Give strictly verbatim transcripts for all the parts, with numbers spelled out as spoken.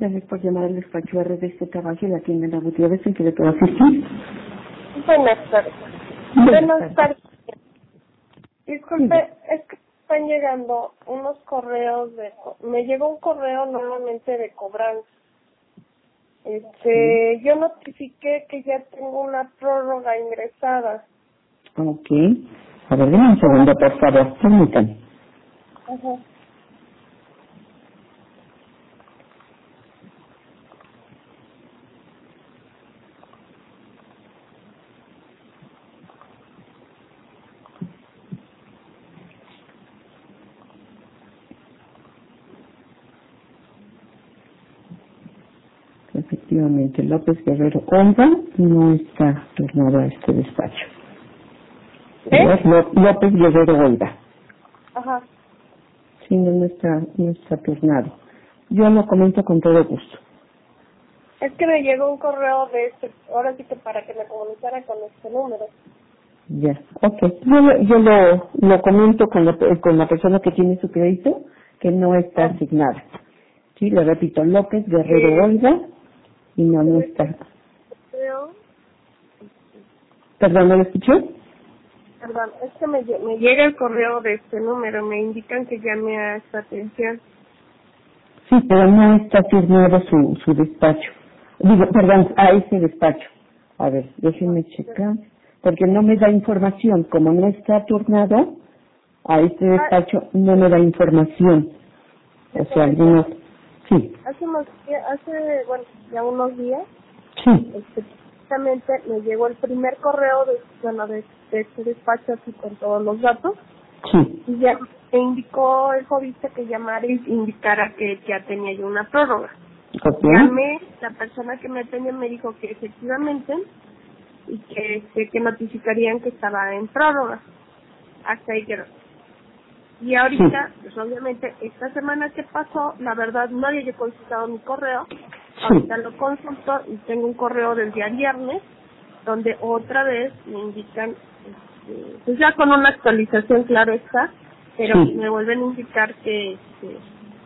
gracias por llamar al despacho R de este trabajo y la tienda Ana Gutiérrez, en que le puedo asistir. Buenas tardes. Buenas Buenas tardes. tardes. Disculpe, es que están llegando unos correos de... Me llegó un correo nuevamente de cobranza. Este, yo notifiqué que ya tengo una prórroga ingresada. Ok. A ver, dime un segundo, por favor. Permítame. Ajá. Efectivamente, López Guerrero Olga no está turnado a este despacho. ¿Eh? ¿Verdad? Ló- López Guerrero Olga. Ajá. Sí, no, no está, no está turnado. Yo lo comento con todo gusto. Es que me llegó un correo de este, ahora sí que para que me comunicara con este número. Ya, ok. Yo, lo- yo lo, lo comento con la, con la persona que tiene su crédito, que no está Ah, asignada. Sí, le repito, López Guerrero eh, Olga, y no, no este está. correo, Perdón, ¿no lo escuchó? perdón, es que me, lle- me llega el correo de este número, me indican que llame a esta atención. Sí, pero no está asignado su, su despacho. Digo, perdón, a ese despacho. A ver, déjenme checar, porque no me da información. Como no está turnado, a este Ah, despacho no me da información. te O sea, comento. algunos... Sí, Hace unos días, hace, bueno, ya unos días, sí, este, precisamente me llegó el primer correo de, bueno, de, de este despacho aquí con todos los datos sí. y ya me indicó el jovista que llamara y indicara que ya tenía yo una prórroga. ¿Ok? Llamé, la persona que me atendió me dijo que efectivamente y que, este, que notificarían que estaba en prórroga. Hasta ahí quedó. Y Sí, ahorita, pues obviamente, esta semana que pasó, la verdad no había yo consultado mi correo. sí, Ahorita lo consulto y tengo un correo del día viernes, donde otra vez me indican, este, pues ya con una actualización, claro está, pero sí. me vuelven a indicar que este,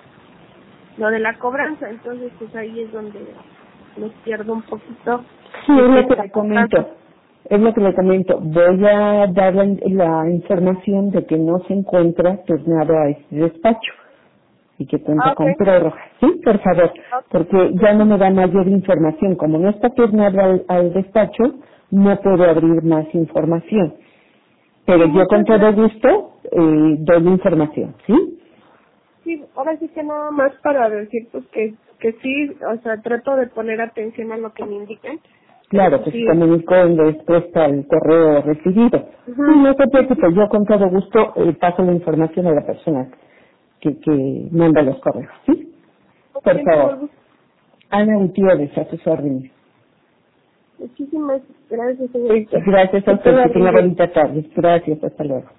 lo de la cobranza, entonces pues ahí es donde los pierdo un poquito Sí, de es qué lo que está le pasando. comento. Es lo que le comento. Voy a dar la, la información de que no se encuentra turnado a este despacho y que cuenta Ah, con ok. prórroga. Sí, por favor, porque Ok. ya no me da mayor información. Como no está turnado al, al despacho, no puedo abrir más información. Sí, Pero yo con muchas todo gracias. gusto eh, doy la información, ¿sí? Sí, ahora sí que nada más para decir pues que, que sí, o sea, trato de poner atención a lo que me indican, pero Claro, pues que se sí, comunicó en respuesta al correo recibido. Sí, ujú, no se sí, sí, preocupe, yo con todo gusto eh, paso la información a la persona que, que manda los correos, ¿sí? ¿con Por quién tengo el favor. gusto? Ana Gutiérrez, a sus órdenes. Muchísimas gracias, señorita. Gracias a Que usted, tenga que buen tenga día. bonita tarde. Gracias, hasta luego.